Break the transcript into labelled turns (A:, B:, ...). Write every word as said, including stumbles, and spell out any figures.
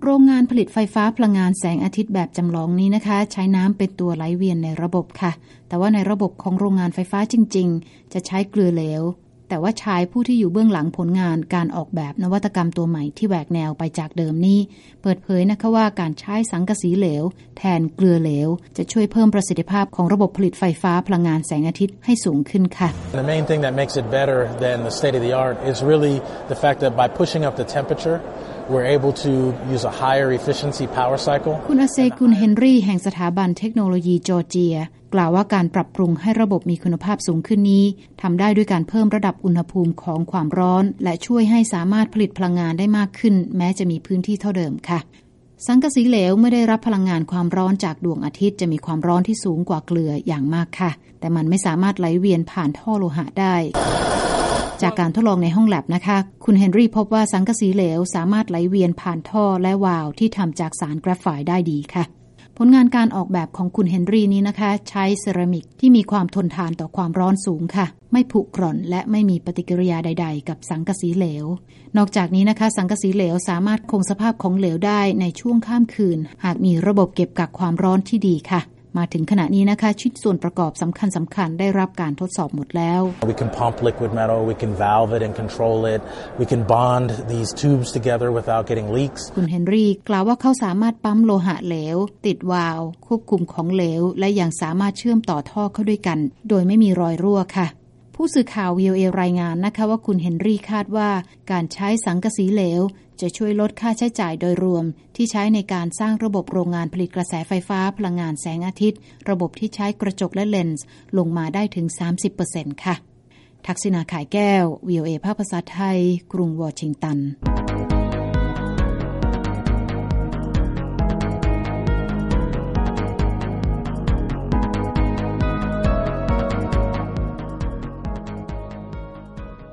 A: โรงงานผลิตไฟฟ้าพลังงานแสงอาทิตย์แบบจำลองนี้นะคะใช้น้ำเป็นตัวไหลเวียนในระบบค่ะแต่ว่าในระบบของโรงงานไฟฟ้าจริงๆจะใช้เกลือเหลวแต่ว่าชายผู้ที่อยู่เบื้องหลังผลงานการออกแบบนวัตกรรมตัวใหม่ที่แหวกแนวไปจากเดิมนี้เปิดเผยนะคะว่าการใช้สังกะสีเหลวแทนเกลือเหลวจะช่วยเพิ่มประสิทธิภาพของระบบผลิตไฟฟ้าพลังงานแสงอาทิตย์ให้สูงขึ้นค่ะ
B: The main thing that makes it better than the state of the art is really the fact that by pushing up the temperature we're able to use a higher efficiency power cycle
A: คุณอาเซกุนเฮนรี่แห่งสถาบันเทคโนโลยีจอร์เจียกล่าวว่าการปรับปรุงให้ระบบมีคุณภาพสูงขึ้นนี้ทำได้ด้วยการเพิ่มระดับอุณหภูมิของความร้อนและช่วยให้สามารถผลิตพลังงานได้มากขึ้นแม้จะมีพื้นที่เท่าเดิมค่ะสังกะสีเหลวเมื่อได้รับพลังงานความร้อนจากดวงอาทิตย์จะมีความร้อนที่สูงกว่าเกลืออย่างมากค่ะแต่มันไม่สามารถไหลเวียนผ่านท่อโลหะได้จากการทดลองในห้องแลบนะคะคุณเฮนรี่พบว่าสังกะสีเหลวสามารถไหลเวียนผ่านท่อและวาล์วที่ทำจากสารแกรฟไฟต์ได้ดีค่ะผลงานการออกแบบของคุณเฮนรี่นี้นะคะใช้เซรามิกที่มีความทนทานต่อความร้อนสูงค่ะไม่ผุกร่อนและไม่มีปฏิกิริยาใดๆกับสังกะสีเหลวนอกจากนี้นะคะสังกะสีเหลวสามารถคงสภาพของเหลวได้ในช่วงข้ามคืนหากมีระบบเก็บกักความร้อนที่ดีค่ะมาถึงขณะนี้นะคะชิ้นส่วนประกอบสำคัญสำคัญได้รับการทดสอบหมดแล้ว
B: We can pump liquid metal, we can valve it and control it, we can bond these tubes together without getting leaks
A: คุณเฮนรี่กล่าวว่าเขาสามารถปั๊มโลหะเหลวติดวาล์วควบคุมของเหลวและยังสามารถเชื่อมต่อท่อเข้าด้วยกันโดยไม่มีรอยรั่วค่ะผู้สื่อข่าว วี โอ เอ รายงานนะคะว่าคุณเฮนรี่คาดว่าการใช้สังกะสีเหลวจะช่วยลดค่าใช้จ่ายโดยรวมที่ใช้ในการสร้างระบบโรงงานผลิตกระแสไฟฟ้าพลังงานแสงอาทิตย์ระบบที่ใช้กระจกและเลนส์ลงมาได้ถึง สามสิบเปอร์เซ็นต์ ค่ะทักษิณา ข่ายแก้ว วี โอ เอ ภาคภาษาไทยกรุงวอชิงตัน